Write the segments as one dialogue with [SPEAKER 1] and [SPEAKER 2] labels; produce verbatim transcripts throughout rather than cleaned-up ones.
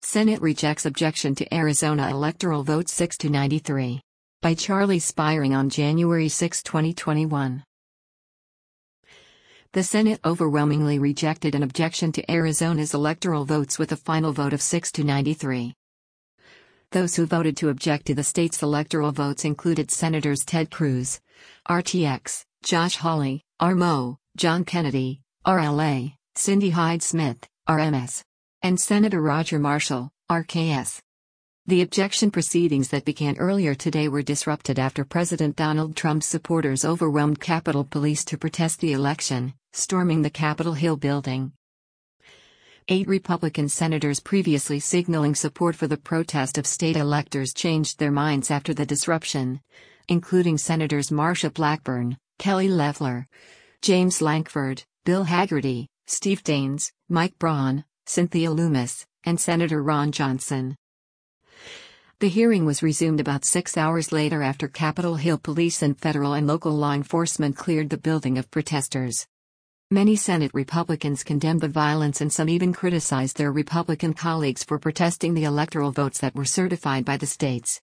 [SPEAKER 1] Senate rejects objection to Arizona electoral vote six to ninety-three. By Charlie Spiring on January sixth, twenty twenty-one. The Senate overwhelmingly rejected an objection to Arizona's electoral votes with a final vote of six to ninety-three. Those who voted to object to the state's electoral votes included Senators Ted Cruz, R T X, Josh Hawley, R M O, John Kennedy, R L A, Cindy Hyde-Smith, R M S, and Senator Roger Marshall, R K S. The objection proceedings that began earlier today were disrupted after President Donald Trump's supporters overwhelmed Capitol Police to protest the election, storming the Capitol Hill building. Eight Republican senators previously signaling support for the protest of state electors changed their minds after the disruption, including Senators Marsha Blackburn, Kelly Loeffler, James Lankford, Bill Hagerty, Steve Daines, Mike Braun, Cynthia Lummis, and Senator Ron Johnson. The hearing was resumed about six hours later after Capitol Hill police and federal and local law enforcement cleared the building of protesters. Many Senate Republicans condemned the violence and some even criticized their Republican colleagues for protesting the electoral votes that were certified by the states.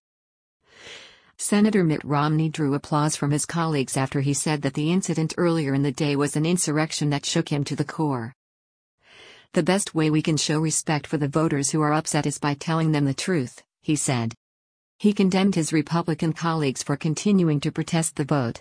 [SPEAKER 1] Senator Mitt Romney drew applause from his colleagues after he said that the incident earlier in the day was an insurrection that shook him to the core. "The best way we can show respect for the voters who are upset is by telling them the truth," he said. He condemned his Republican colleagues for continuing to protest the vote.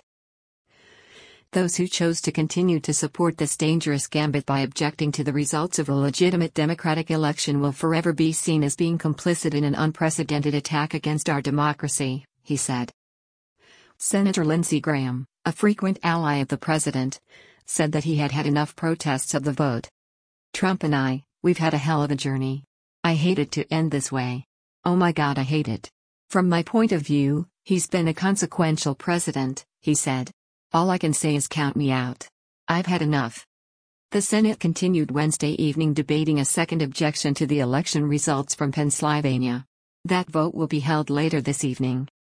[SPEAKER 1] Those who chose to continue to support this dangerous gambit by objecting to the results of a legitimate Democratic election will forever be seen as being complicit in an unprecedented attack against our democracy, he said. Senator Lindsey Graham, a frequent ally of the president, said that he had had enough protests of the vote. "Trump and I, we've had a hell of a journey. I hate it to end this way. Oh my God, I hate it. From my point of view, he's been a consequential president," he said. "All I can say is count me out. I've had enough." The Senate continued Wednesday evening debating a second objection to the election results from Pennsylvania. That vote will be held later this evening.